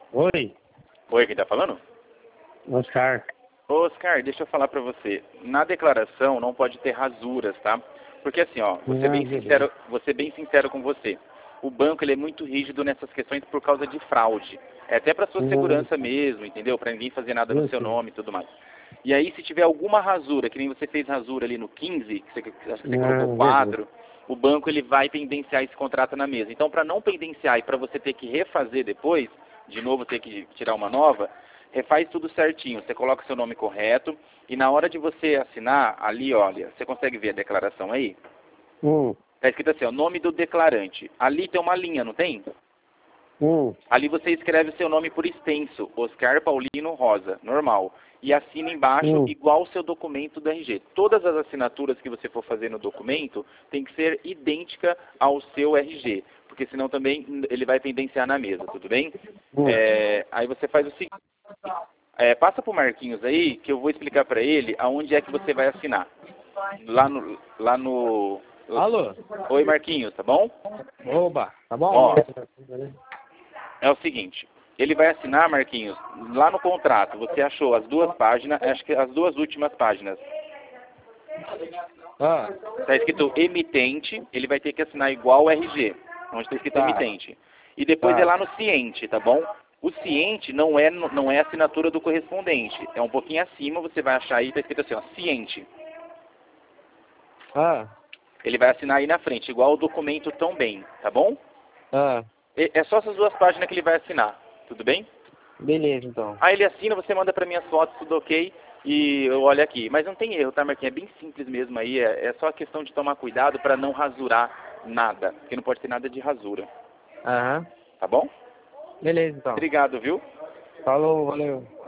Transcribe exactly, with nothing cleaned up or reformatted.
Oi, Oi, quem tá falando? Oscar. Ô, Oscar, deixa eu falar pra você. Na declaração não pode ter rasuras, tá? Porque assim, ó, vou ser Ah, bem beleza. sincero, vou ser bem sincero com você. O banco ele é muito rígido nessas questões por causa de fraude. É até pra sua Hum, segurança mesmo, entendeu? Pra ninguém fazer nada no eu seu sei. nome e tudo mais. E aí, se tiver alguma rasura, que nem você fez rasura ali no quinze, que você, que acho que você Ah, colocou beleza. quatro, o banco ele vai pendenciar esse contrato na mesa. Então, para não pendenciar e para você ter que refazer depois, de novo ter que tirar uma nova, refaz tudo certinho. Você coloca o seu nome correto e na hora de você assinar, ali, olha, você consegue ver a declaração aí? Hum, Está escrito assim, o nome do declarante. Ali tem uma linha, não tem? hum, Ali você escreve o seu nome por extenso, Oscar Paulino Rosa, normal. E assina embaixo hum. igual o seu documento do R G. Todas as assinaturas que você for fazer no documento tem que ser idêntica ao seu R G. Porque senão também ele vai pendenciar na mesa, tudo bem? Hum. É, aí você faz o seguinte, é, passa pro Marquinhos aí, que eu vou explicar para ele aonde é que você vai assinar. Lá no... Lá no Alô? Oi, Marquinhos, tá bom? Oba, tá bom? Ó, é o seguinte, ele vai assinar, Marquinhos, lá no contrato, você achou as duas páginas, acho que as duas últimas páginas. Ah, Está escrito emitente, ele vai ter que assinar igual o R G, onde está escrito tá, emitente. E depois tá. é lá no ciente, tá bom? O ciente não é, não é a assinatura do correspondente, é um pouquinho acima, você vai achar aí, está escrito assim, ó, ciente. Ah, Ele vai assinar aí na frente, igual o documento também, tá bom? ah, E- É só essas duas páginas que ele vai assinar, tudo bem? beleza então. Aí ele assina, você manda pra mim as fotos, tudo ok, e eu olho aqui. Mas não tem erro, tá, Marquinhos? É bem simples mesmo aí, é, é só a questão de tomar cuidado pra não rasurar nada, porque não pode ter nada de rasura, Aham, tá bom? beleza então. Obrigado, viu? Falou, valeu.